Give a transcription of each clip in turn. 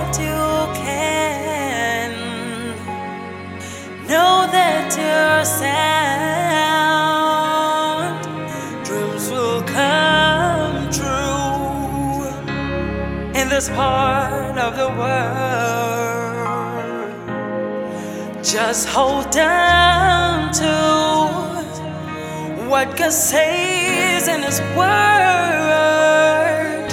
that you can. Know that your sound dreams will come true in this part of the world. Just hold on to what God says in His word.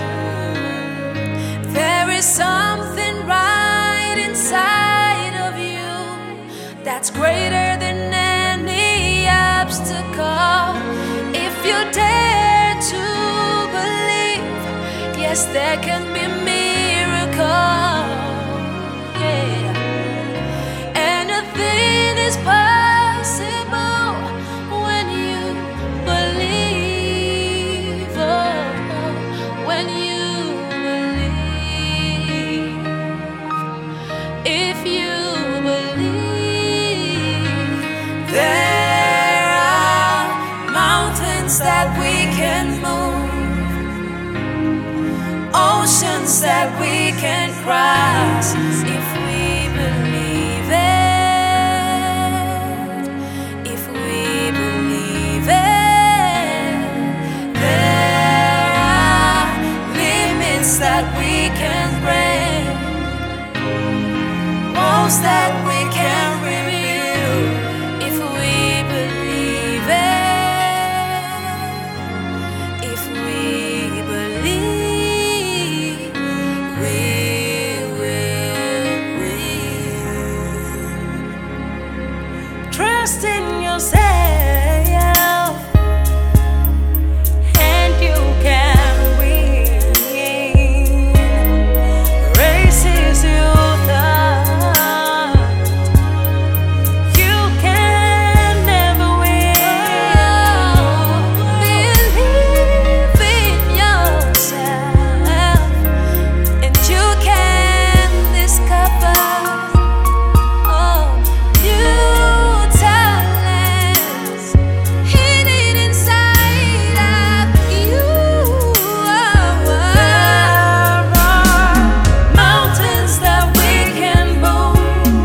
There is something right inside of you that's greater than any obstacle. If you dare to believe, yes, there can be miracles. Yeah. Anything is possible when you believe. Oh, when you believe. If you believe, there are mountains that we can move, oceans that we can cross. If we believe it, if we believe it, there are limits that we can break, walls that we can rebuild. If we believe it, if we believe, we will win. Trust in yourself, and you can win. Races you thought you can never win. Believe in yourself, and you can discover new talents hidden inside of you. There are mountains that we can move,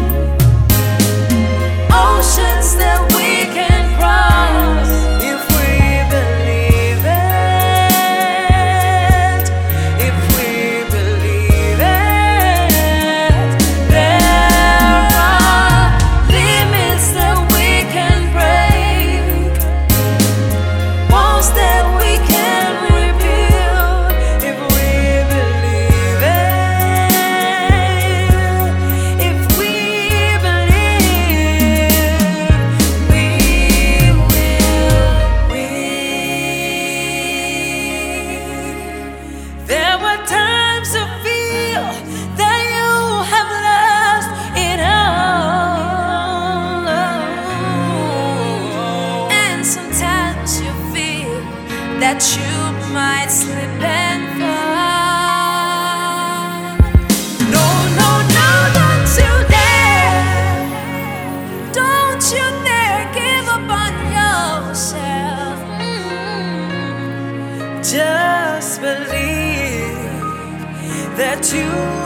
oceans that we can cross. If we believe it, if we believe it, there are limits that we can break, walls that we can rebuild. If we believe it, if we believe, we will win. There were times to feel that you have lost it all, And sometimes you feel that you might slip and fall. no, no, no, don't you dare. Don't you dare give up on yourself. Just believe that you